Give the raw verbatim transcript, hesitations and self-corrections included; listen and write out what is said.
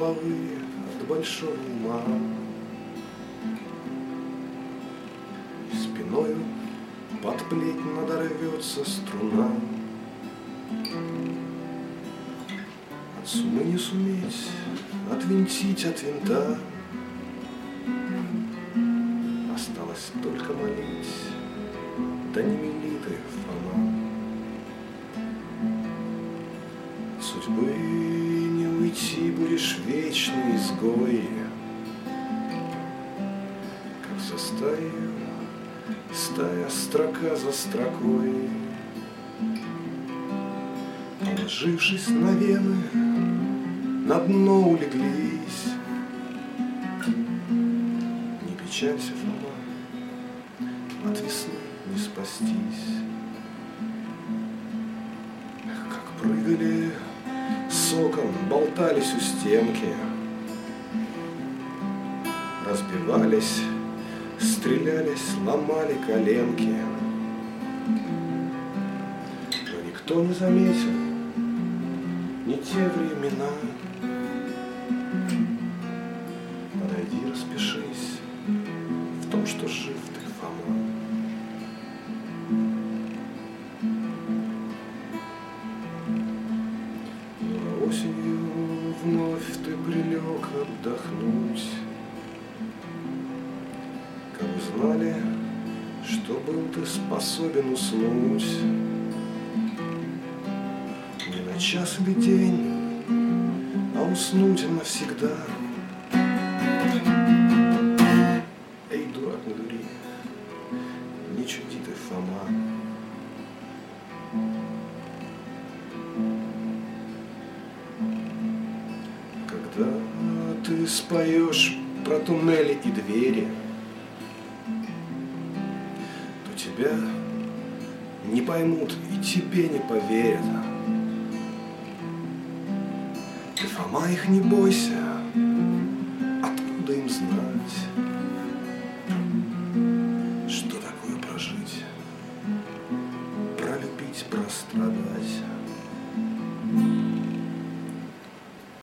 головы от большого ума. Спиною под плеть надорвется струна. От сумы не суметь отвинтить от винта. Осталось только молить, да не мели ты, Фома. От судьбы не уйти, будешь вечный изгой. Как за стаю, стая строка за строкой. Положившись на вены, на дно улеглись. Не печалься, Фома, от весны не спастись. Эх, как прыгали соком, болтались у стенки, разбивались, стрелялись, ломали коленки. Но никто не заметил, не те времена. Подойди, распишись в том, что жив ты, Фома. Ну а осенью вновь ты прилег отдохнуть. Как узнали, что был ты способен уснуть. Не на час или день, а уснуть навсегда. Эй, дурак, не дури, не чуди ты, Фома. Когда ты споешь про туннели и двери, то тебя не поймут и тебе не поверят. Ты, Фома, их не бойся, откуда им знать?